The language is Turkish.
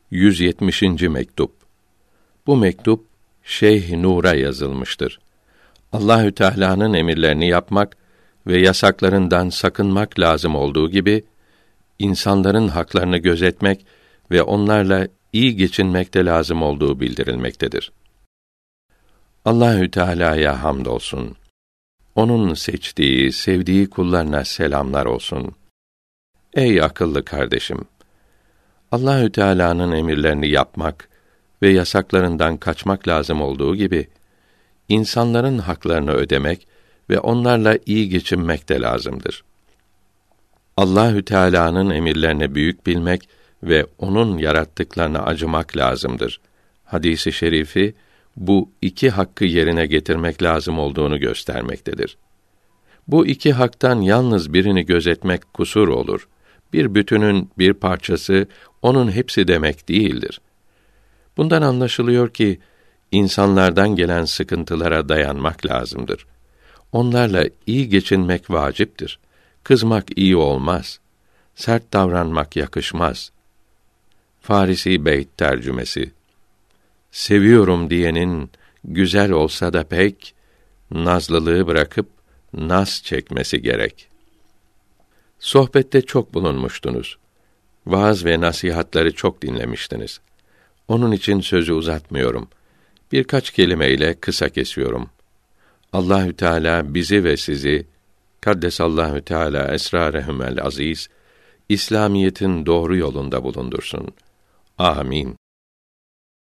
170. mektup. Bu mektup Şeyh Nur'a yazılmıştır. Allahü Teala'nın emirlerini yapmak ve yasaklarından sakınmak lazım olduğu gibi insanların haklarını gözetmek ve onlarla iyi geçinmek de lazım olduğu bildirilmektedir. Allahü Teala'ya hamdolsun. Onun seçtiği, sevdiği kullarına selamlar olsun. Ey akıllı kardeşim! Allahü Teala'nın emirlerini yapmak ve yasaklarından kaçmak lazım olduğu gibi insanların haklarını ödemek ve onlarla iyi geçinmek de lazımdır. Allahü Teala'nın emirlerini büyük bilmek ve onun yarattıklarına acımak lazımdır. Hadisi şerifi bu iki hakkı yerine getirmek lazım olduğunu göstermektedir. Bu iki haktan yalnız birini gözetmek kusur olur. Bir bütünün bir parçası onun hepsi demek değildir. Bundan anlaşılıyor ki insanlardan gelen sıkıntılara dayanmak lazımdır. Onlarla iyi geçinmek vaciptir. Kızmak iyi olmaz. Sert davranmak yakışmaz. Farisi Beyt tercümesi. Seviyorum diyenin güzel olsa da pek nazlılığı bırakıp naz çekmesi gerek. Sohbette çok bulunmuştunuz. Vaaz ve nasihatları çok dinlemiştiniz. Onun için sözü uzatmıyorum. Birkaç kelimeyle kısa kesiyorum. Allahü Teala bizi ve sizi Kaddesallahu Teala esrarehumel aziz İslamiyetin doğru yolunda bulundursun. Amin.